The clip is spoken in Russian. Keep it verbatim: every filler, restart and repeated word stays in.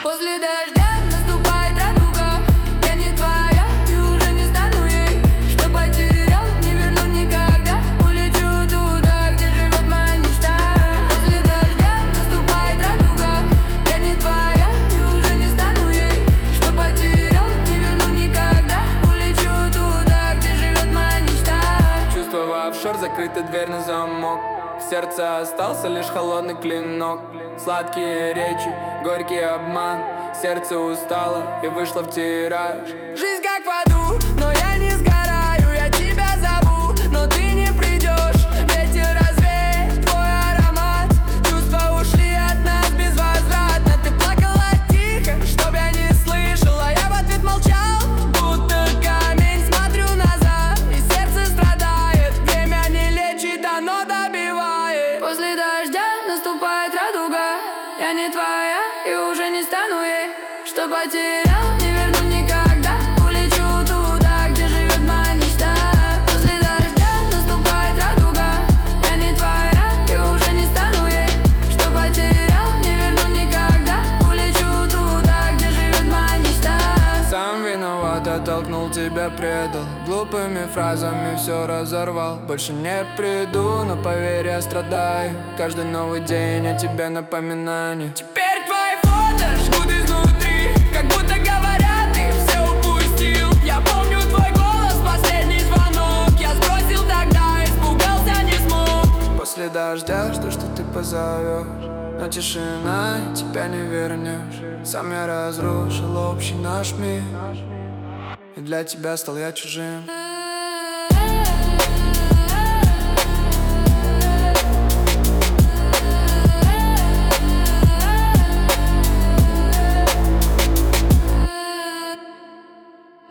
После дождя наступает радуга. Я не твоя и уже не стану ей. Что потерял, не верну никогда. Улечу туда, где живет моя мечта. После дождя наступает радуга. Я не твоя и уже не стану ей. Что потерял, не верну никогда. Улечу туда, где живет моя мечта. Чувство в офшор, закрыта дверь на замок. В сердце остался лишь холодный клинок. Сладкие речи, горький обман. Сердце устало и вышло в тираж. Жизнь как в аду, но я не сгораю. Я тебя зову, но ты не придешь. Ветер развеет твой аромат. Чувства ушли от нас безвозвратно. Ты плакала тихо, чтоб я не слышала. Я в ответ молчал, будто камень. Смотрю назад, и сердце страдает. Время не лечит, оно добивает. После дождя наступает радуга. Я не твоя и уже не стану ей. Что потерял, не верну никогда. Улечу туда, где живет моя мечта. После дождя наступает радуга. Я не твоя и уже не стану ей. Что потерял, не верну никогда. Улечу туда, где живет моя мечта. Сам виноват, оттолкнул тебя, предал. Глупыми фразами все разорвал. Больше не приду, но поверь, я страдаю. Каждый новый день о тебе напоминание. Теперь твои фото жгут изнутри, как будто говорят, ты все упустил. Я помню твой голос, последний звонок. Я сбросил тогда, испугался, не смог. После дождя жду, что ты позовешь, но тишина, тебя не вернешь. Сам я разрушил общий наш мир, и для тебя стал я чужим.